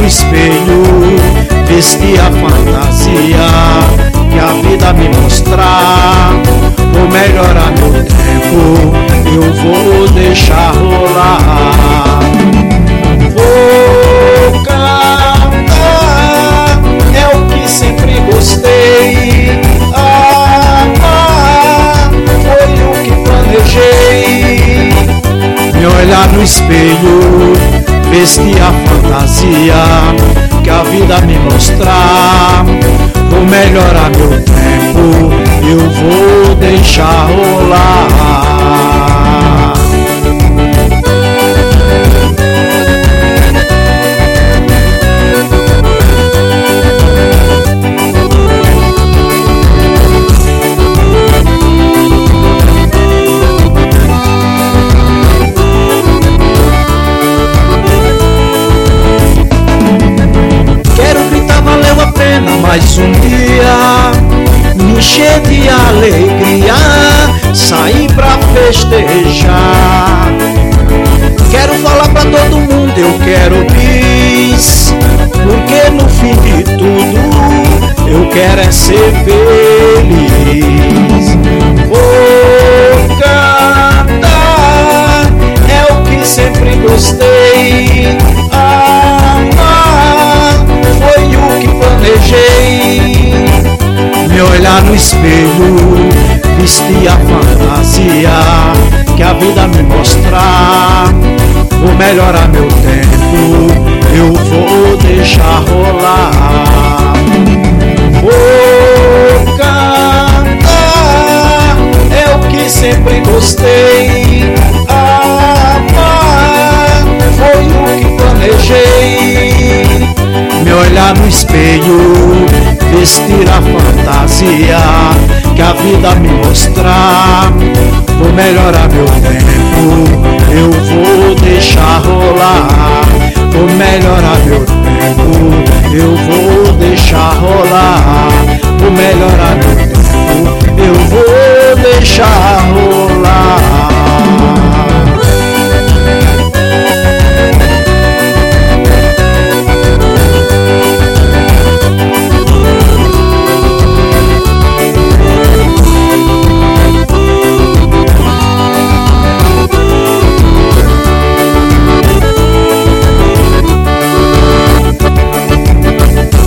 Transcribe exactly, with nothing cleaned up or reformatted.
no espelho, vestir a fantasia que a vida me mostrar. Vou melhorar meu tempo, eu vou deixar rolar. Vou cantar, é o que sempre gostei. Amar foi o que planejei. Me olhar no espelho, vestir a fantasia que a vida me mostrar. Vou melhorar meu tempo, eu vou deixar rolar. Mais um dia me encher de alegria, sair pra festejar. Quero falar pra todo mundo, eu quero bis, porque no fim de tudo eu quero é ser feliz. Vou cantar, é o que sempre gostei. Amar foi o que planejei. Me olhar no espelho, vestir a fantasia que a vida me mostrar. Vou melhorar meu tempo, eu vou deixar rolar. Vou cantar, é o que sempre gostei. Amar foi o que planejei. Me olhar no espelho, vestir a fantasia que a vida me mostrar. Vou melhorar meu tempo, eu vou deixar rolar. Vou melhorar meu tempo, eu vou deixar rolar. Vou melhorar